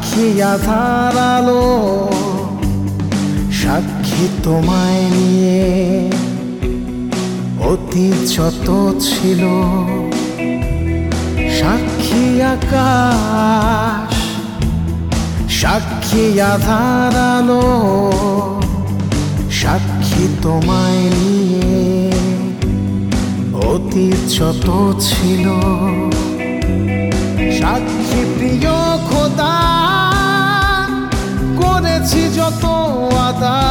সাক্ষী আধার আলো, সাক্ষী তোমায় নিয়ে অতীত যত ছিল। সাক্ষী আকাশ, সাক্ষী আধার আলো, সাক্ষী তোমায় নিয়ে অতীত যত ছিল। সাক্ষী প্রিয় খোদা, করেছি যত আদা,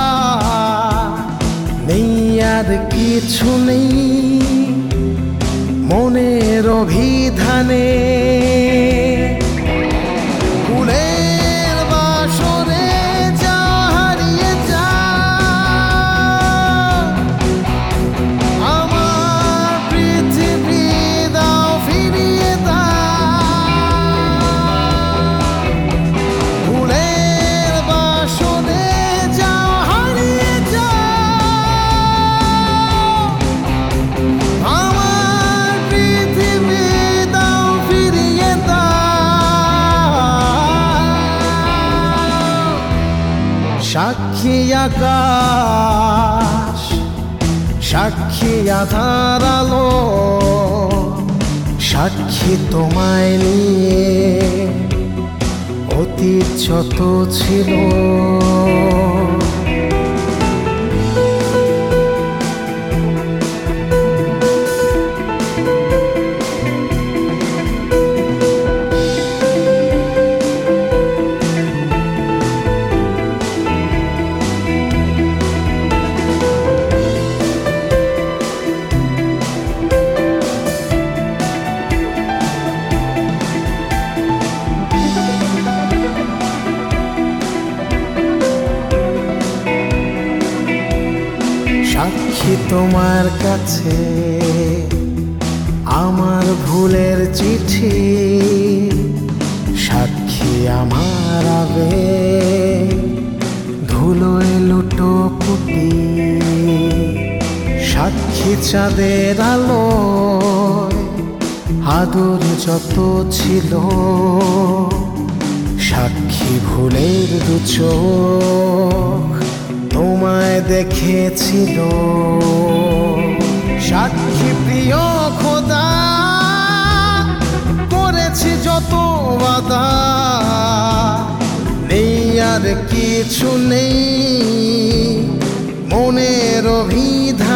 নেই আর কিছু নেই মনের অভিধানে। ফুলের বাসরে যা হারিয়ে যা, আমার পৃথিবী দাও ফিরিয়ে দাও। ফুলের বাসরে যা হারিয়ে যা, আমার পৃথিবী দাও ফিরিয়ে দাও। সাক্ষী আকাশ, সাক্ষী আধার আলো, সাক্ষী তোমায় নিয়ে অতীত যত ছিল। সাক্ষী তোমার কাছে আমার ভুলের চিঠি, সাক্ষী আমার আবেগ ধুলোয় লুটো পুটি। সাক্ষী চাঁদের আলোয় আদর যত ছিল। সাক্ষী ভুলের দু চোখ তোমায় দেখেছিল। সাক্ষী প্রিয় খোদা, করেছি যত বাধা, নেই আর কিছু নেই মনের অভিধানে।